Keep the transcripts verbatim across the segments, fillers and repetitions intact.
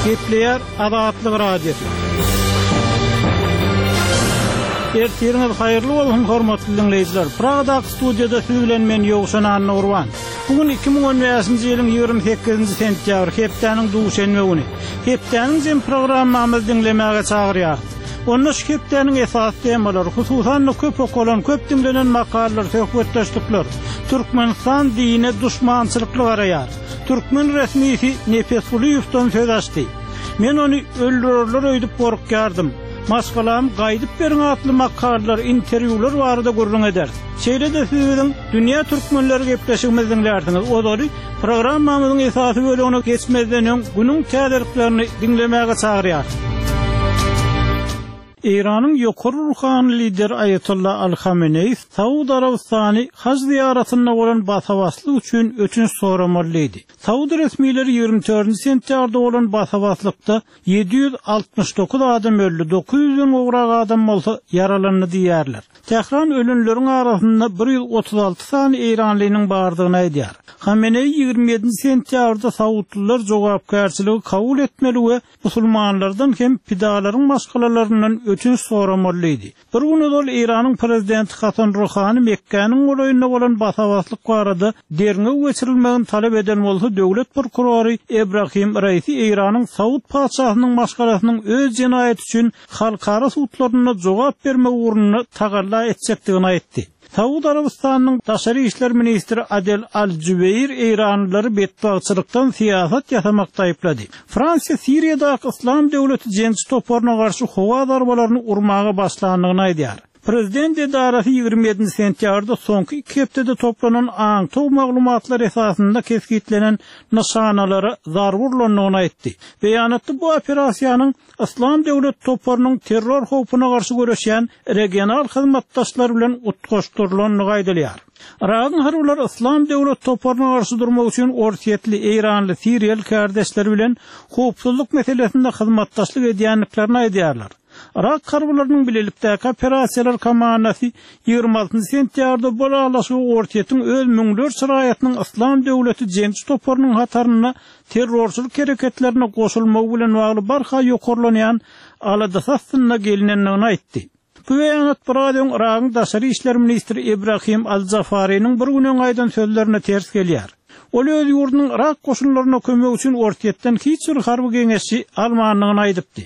Gepleyer Azatlyk Radiosu. Ertiriniz hayırlı bolsun hormatly dinleyijiler. Pragada studiyada siz bilen men Ýogşan Nurwan. Bugün iki bin on beşinji ýylyň ýygrimi sekizinji sentýabr, hepdeniň duşenme güni. Hepdeniň jem programmamyzy dinlemäge çagyrýar. Onda şu hepdeniň esas temalary, hususan köp okulan, köp dinlenen makalar, söhbetleşikler, Türkmenistan dine düşmançylykly barýar. Türkmen resmisi Nefes Guliýowdan söz açdy. Men onu öldürürler öýdüp gorkýardym. Maskalam gaýdyp beriň atly makallar, interwýular barada gurrun eder. Şeýle-de sizin dünýä türkmenleri gepleşigimizi dinlerdiňiz. Olary programmamyzyň esasy bölümine geçmezden öň günüň täderiklerini dinlemäge çagyrýar. İran'ın ýokary ruhany lider Ayatollah Al-Khamenei Saudi Arabistany haj ziyaretine bolan basawaslyk üçin öçünç soramalıydı. Saudi resmileri ýygrimi dördünji sentýarda bolan basawaslykda yedi yüz altmış dokuz adam öldü, dokuz yüzden ugrak adam bolsa yaralandy diýerler. Tehran ölünleriň arasynda bir yüz otuz alty sany İranlynyň bardygyny aýdýar. Khamenei ýygrimi ýedinji sentýarda Saudlylar jogapkärçiligi kabul etmeli we musulmanlardan hem pidalaryň maskalalaryndan öçünç soramalıydı. Bir gün ol İran'ın prezidenti Hasan Rouhani Mekke'nin olayına bolan basawaslyk barada derine geçirilmegini talep eden bolsa döwlet prokurory Ebrahim Raisi İran'ın Saud padşahynyň maskalasynyň öz jenaýeti üçin halkara sudlaryna jogap berme uğruna tagalla etjekdigini aýtdy. Saudi Arabistanyň Daşary işler ministri Adel Al-Jubeir İranlylary betbagçylykdan siýasat ýasamakda aýplady. Fransiýa Siriýadaky Islam döwleti jençi toporuna garşy howa darbalaryny urmaga başlandygyny aýdýar. Prezident edarasy ýygrimi ýedinji sentýarda soňky iki hepdede toplanan aňtaw maglumatlar esasynda keskitlenen nişanalara zarar urulanyny aýtdy. Beýanatda bu operasiýanyň Islam döwlet toporunyň terror howpuna garşy görüşýän regional hyzmatdaşlar bilen utgaşdyrylanyny gaýdalýar. Irak'ın harwlar Islam döwlet toporuna garşy durmak üçin orsiýetli İranly Siriýal kardeşleri bilen howpsuzlyk meselesinde hyzmatdaşlyk edýänliklerini aýdýarlar. Irak harwlarynyň bilelikdäki operasiýalar komandasy ýygrimi altynji sentýarda bolalaşygy ortiýetiň öz müňler şiraýatynyň Islam döwleti jençi toporunyň hataryna terrorçylyk hereketlerine goşulmagy bilen bagly barha ýokarlanýan aladasasyna gelinenini aýtdy. Bu beýanat Irak'ın Irak'ın Daşary işler ministri Ebrahim Al-Zafari'nin bir günden aýdan sözlerine ters gelýär. Ol öz ýurdunyň Irak goşunlaryna kömek üçin ortiýetden hiç bir harby geňeşi almanlygyny aýdypdy.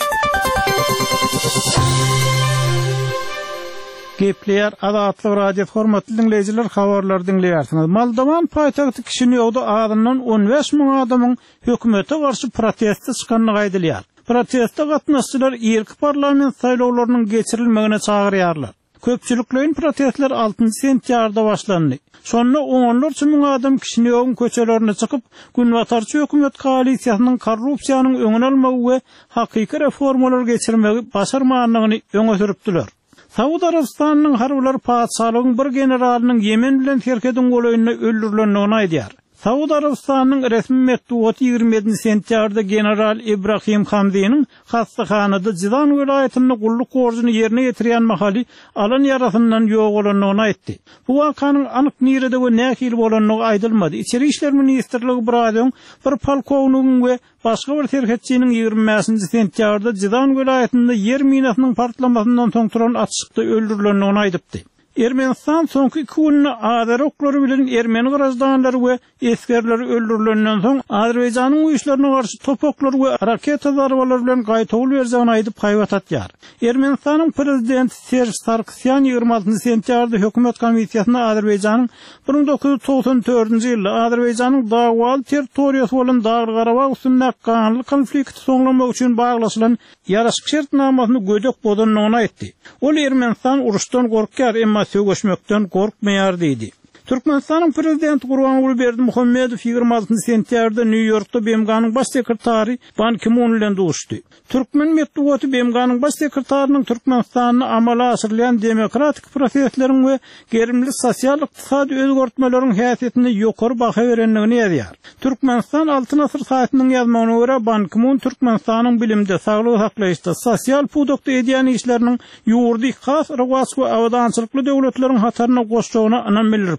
Gepleyer Azatlyk Radio hormatly dinleyijiler, habarlar dinleýärsiňiz. Moldowan paýtagty Kişinewde adamdan on beş miň adamyň hökümete garşy protestde çykanyny gaýdylýar. Protestde gatnaşçylar ilk parlament saýlawlarynyň geçirilmegine çagyrýarlar. Köpçüliklerin protestler altynji sentýarda başlandy. Şonda onlarca miň adam Kişinewň köçelerine çykyp günbatarçy hökümet koalisiýasynyň korrupsiýanyň öňüne almagy we hakyky reformalar geçirmegi başarmanlygyny öňe sürüpdiler. Saudi Arabistanyň harwlar padşalygynyň bir generalynyň Yemen bilen herkeden goýunyna öldürilendigini aýdýar. Saudi Arabistanyň resmi metbuaty ýygrimi ýedinji sentýarda general Ibrahim Hamdiýanyň hastahanada Jidan welaýatyny gulluk borjyny ýerine ýetirýän mahaly alan ýarasyndan ýok bolanyny aýtdy. Bu wakanyň anyk nirede we nähil bolanyny aýdylmady. İçeri işler ministrligi Bradyň bir polkownigiň we başga bir terhetçiniň ýygrimi beşinji sentýarda Jidan welaýatynda ýer minasynyň partlamasyndan soň turan atşykda öldürilendigini aýdypdy. Ermenistan soňky iki günde Azeri oklary bilen Ermeni garaşdanlary we eskerleri öldürilenden soň Azerbaýjanyň güýçlerine garşy topoklar we raketa zarbalary bilen gaýtawl berjegini aýdyp haýbat atýar. Ermenistanyň prezidenti Serj Sargsyan ýygrimi altynji sentýarda hökümet komisiýasyna Azerbaýjanyň bir miň dokuz yüz togson dördünji ýylda Azerbaýjanyň dagwal territoriýasy bolan Dagly Garabag üstünde kanly konflikti soňlamak üçin baglaşylan ýaraşyk şertnamasyny gödek bodanyny aýtdy. Ol Ermenistan uruşdan gorkýar, emma söwgeşmekden gorkmaýar diýdi. Türkmenistanyň prezidenti Gurbanguly Berdimuhammedow ýygrimi altynji sentýarda New Yorkda B M G'nyň baş sekretary Ban Ki-moon bilen duşdy. Türkmen metbuaty B M G'nyň baş sekretarynyň Türkmenistanyny amala aşyrýan demokratik prosesleriň we gerimli sosial ykdysady özgertmeleriň häsiýetini ýokary baha berenligini ýazýar. Türkmenistan altyn asyr saýtynyň ýazmagyna görä Ban Ki-moon Türkmenistanyň bilimde, saglyk saklaýyşda, sosial pudokda edýän işleriniň ýurdy has rewaj we awdançylykly döwletleriň hataryna goşjagyna anam bildiripdir.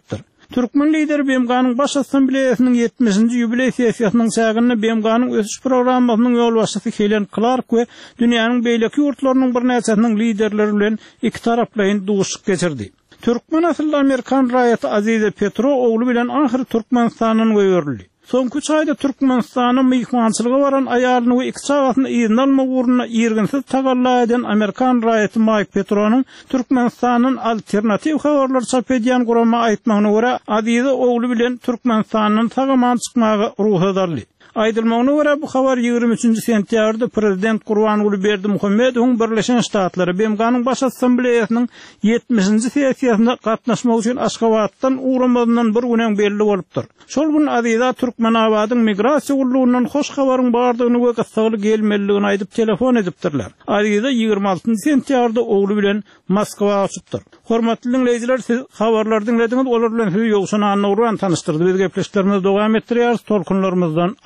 Türkmen lideri B M G'nın baş assambleyasının yetmişinci ýubiley sessiýasynyň sägini B M G'nın ösüş programmasynyň ýolbaşçysy Helen Clark we dünýäniň beýleki ýurtlarynyň bir näçesining liderleri bilen iki taraplaýyn duşuk geçirdi. Türkmen asylly Amerikan raýaty Azize Petro ogly bilen ahir Türkmenistanyň göýürildi. Soňky üç aýda Türkmenistanyň myhmançylyga baran aýalyny we iki çagatyny ýygyny almak ugruna ýerginsiz tagalla eden Amerikan raýaty Mike Petro'nun Türkmenistanyň alternativ habarlar çap edýän gurama aýtmagyna görä Azize ogly bilen Türkmenistanyň tagaman çykmagy ruhsadarly. Aýdylmagyna görä bu habar ýygrimi üçinji sentýabrda prezident Gurbanuly Berdimuhammedowyň Birleşen Ştatlary B M G'nın baş assambleýasynyň yetmişinji sessiýasynda gatnaşmak üçin Aşgabatdan uğramadyndan bir günen belli bolupdyr. Şol gün Aziza Türkmenabadyň migrasiýa gurulundan hoş habaryň bardygyny we gysgaly gelmeligini aýdyp telefon edipdirler. Aziza ýygrimi altynjy sentýabrda ogly bilen Moskwaga uçupdyr. Hormatly dinleýijiler, siz habarlar dinlediňiz, olar bilen sizi ýogşuna anawran tanışdyrdy. Biz gepleşlerimizi dowam etdirýäris, tolkunlarymyzdan